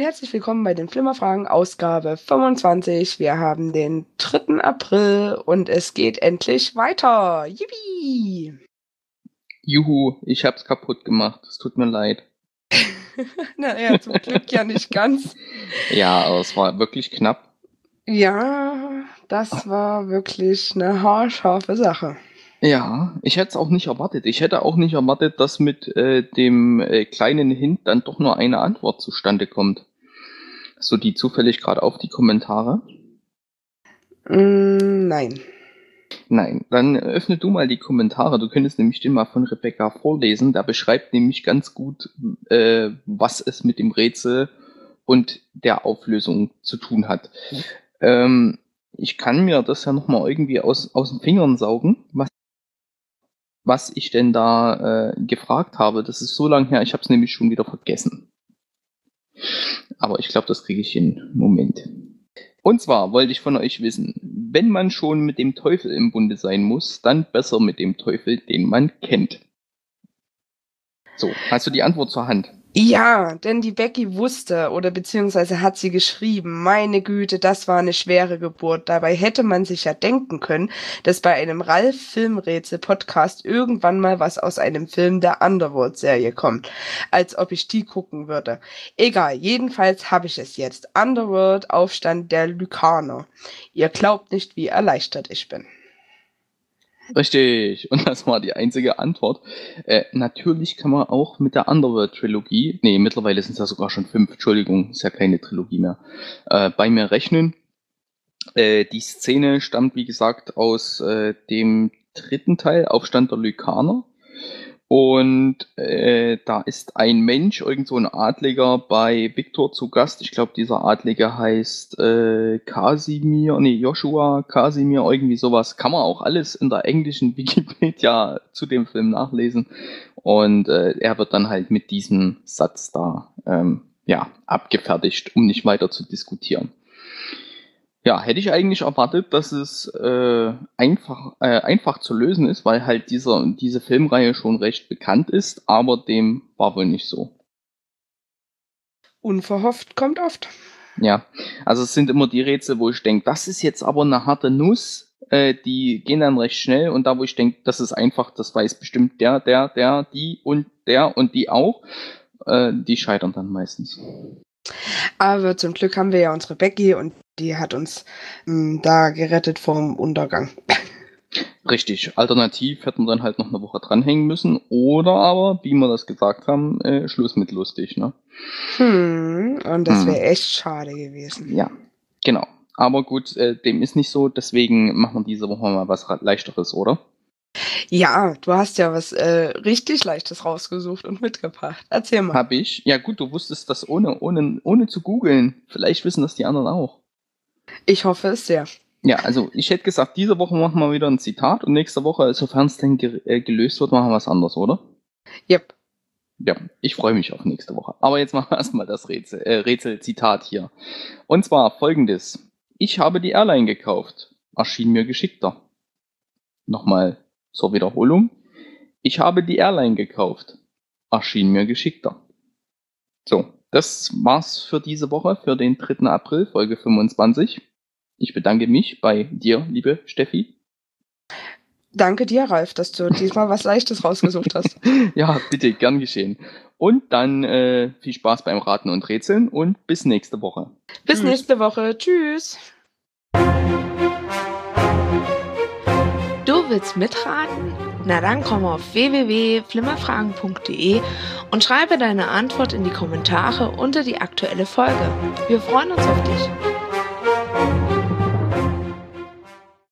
herzlich willkommen bei den Flimmerfragen, Ausgabe 25. Wir haben den 3. April und es geht endlich weiter. Yippie! Juhu, ich hab's kaputt gemacht. Es tut mir leid. Naja, zum Glück ja nicht ganz. Ja, aber es war wirklich knapp. Ja, das war wirklich eine haarscharfe Sache. Ja, ich hätte es auch nicht erwartet. Ich hätte auch nicht erwartet, dass mit dem kleinen Hint dann doch nur eine Antwort zustande kommt. So die zufällig gerade auf die Kommentare? Nein. Nein, dann öffne du mal die Kommentare. Du könntest nämlich den mal von Rebecca vorlesen. Der beschreibt nämlich ganz gut, was es mit dem Rätsel und der Auflösung zu tun hat. Ich kann mir das ja nochmal irgendwie aus den Fingern saugen, was ich denn da gefragt habe. Das ist so lange her, ich habe es nämlich schon wieder vergessen. Aber ich glaube, das kriege ich hin. Moment. Und zwar wollte ich von euch wissen, wenn man schon mit dem Teufel im Bunde sein muss, dann besser mit dem Teufel, den man kennt. So, hast du die Antwort zur Hand? Ja, denn die Becky wusste oder beziehungsweise hat sie geschrieben, meine Güte, das war eine schwere Geburt. Dabei hätte man sich ja denken können, dass bei einem Ralf-Filmrätsel-Podcast irgendwann mal was aus einem Film der Underworld-Serie kommt, als ob ich die gucken würde. Egal, jedenfalls habe ich es jetzt. Underworld, Aufstand der Lykaner. Ihr glaubt nicht, wie erleichtert ich bin. Richtig, und das war die einzige Antwort. Natürlich kann man auch mit der Underworld-Trilogie, mittlerweile sind es ja sogar schon 5, Entschuldigung, ist ja keine Trilogie mehr, bei mir rechnen. Die Szene stammt, wie gesagt, aus dem 3. Teil, Aufstand der Lykaner. Und da ist ein Mensch, irgend so ein Adliger, bei Viktor zu Gast. Ich glaube, dieser Adlige heißt Joshua Kasimir, irgendwie sowas. Kann man auch alles in der englischen Wikipedia zu dem Film nachlesen. Und er wird dann halt mit diesem Satz da abgefertigt, um nicht weiter zu diskutieren. Ja, hätte ich eigentlich erwartet, dass es einfach zu lösen ist, weil halt diese Filmreihe schon recht bekannt ist, aber dem war wohl nicht so. Unverhofft kommt oft. Ja, also es sind immer die Rätsel, wo ich denke, das ist jetzt aber eine harte Nuss, die gehen dann recht schnell und da, wo ich denke, das ist einfach, das weiß bestimmt der, die und die auch, die scheitern dann meistens. Aber zum Glück haben wir ja unsere Becky und die hat uns da gerettet vom Untergang. Richtig. Alternativ hätten wir dann halt noch eine Woche dranhängen müssen. Oder aber, wie wir das gesagt haben, Schluss mit lustig, ne? Und das wäre echt schade gewesen. Ja, genau. Aber gut, dem ist nicht so. Deswegen machen wir diese Woche mal was Leichteres, oder? Ja, du hast ja was richtig Leichtes rausgesucht und mitgebracht. Erzähl mal. Hab ich. Ja gut, du wusstest das ohne zu googeln. Vielleicht wissen das die anderen auch. Ich hoffe es sehr. Ja, also ich hätte gesagt, diese Woche machen wir wieder ein Zitat und nächste Woche, sofern es denn gelöst wird, machen wir was anderes, oder? Yep. Ja, ich freue mich auf nächste Woche. Aber jetzt machen wir erstmal das Rätsel-Zitat hier. Und zwar folgendes. Ich habe die Airline gekauft. Erschien mir geschickter. Nochmal zur Wiederholung. Ich habe die Airline gekauft. Erschien mir geschickter. So, das war's für diese Woche, für den 3. April, Folge 25. Ich bedanke mich bei dir, liebe Steffi. Danke dir, Ralf, dass du diesmal was Leichtes rausgesucht hast. Ja, bitte, gern geschehen. Und dann viel Spaß beim Raten und Rätseln und bis nächste Woche. Bis nächste Woche. Tschüss. Du willst mitraten? Na dann komm auf www.flimmerfragen.de und schreibe deine Antwort in die Kommentare unter die aktuelle Folge. Wir freuen uns auf dich.